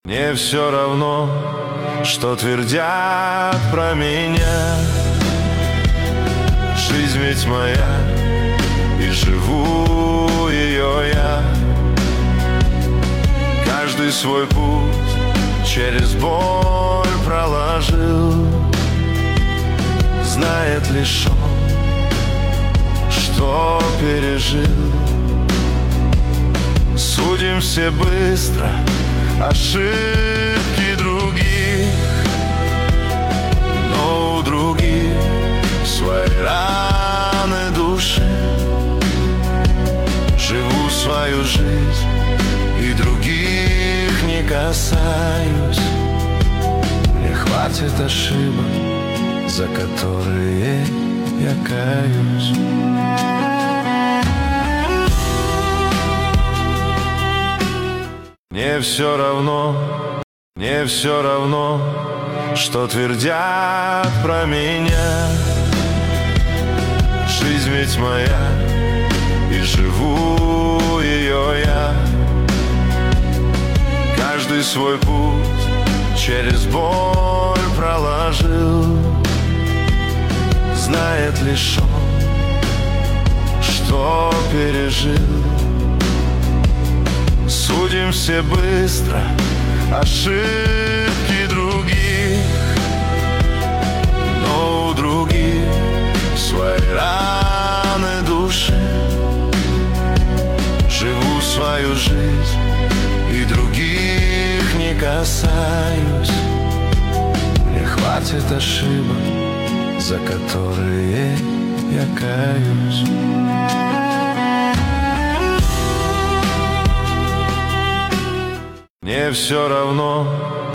Мне все равно, что твердят про меня. Жизнь ведь моя, и живу ее я. Каждый свой путь через боль проложил. Знает лишь он, что пережил. Судим все быстро ошибки других, но у других свои раны души. Живу свою жизнь и других не касаюсь. Мне хватит ошибок, за которые я каюсь. Мне все равно, что твердят про меня. Жизнь ведь моя, и живу ее я. Каждый свой путь через боль проложил. Знает лишь он, что пережил. Судим все быстро ошибки других, но у других свои раны души. Живу свою жизнь и других не касаюсь. Мне хватит ошибок, за которые я каюсь. Мне все равно,